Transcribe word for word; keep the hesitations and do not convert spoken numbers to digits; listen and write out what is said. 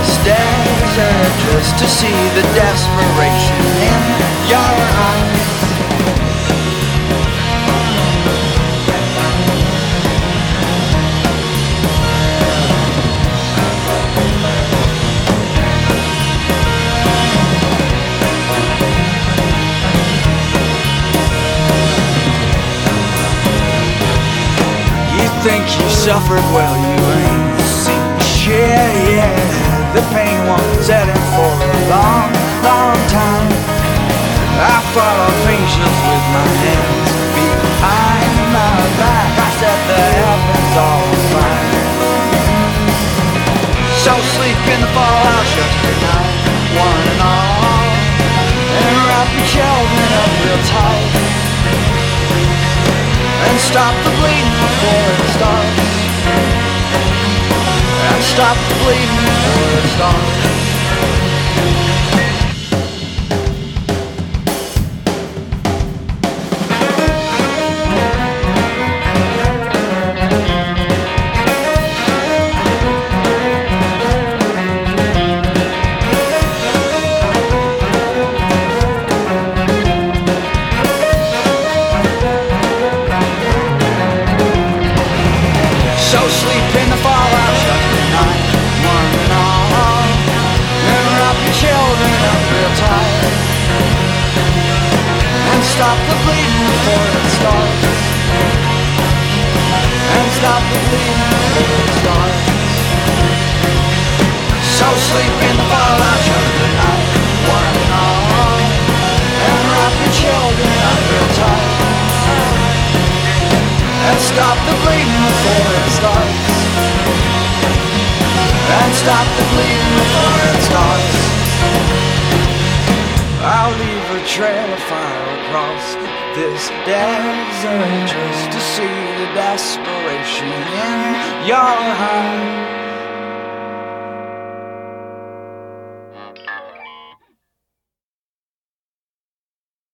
this desert just to see the desperation in your eyes. Think you suffered, well you ain't seen shit yet. The pain won't set in for a long, long time. I follow patience with my hands behind my back. I set the heavens all afire. So sleep in the fallout shelter tonight, one and all, and wrap your children up real tight, and stop the bleeding before it starts. And stop the bleeding before it starts. So sleep in the fallout shelter tonight, one and all, and wrap your children up real tight, and stop the bleeding before it starts. And stop the bleeding before it starts. So sleep in the fallout shelter tonight, one and all, and wrap your children up real tight, and stop the bleeding before it starts. And stop the bleeding before it starts. I'll leave a trail of fire across this desert just to see the desperation in your eyes.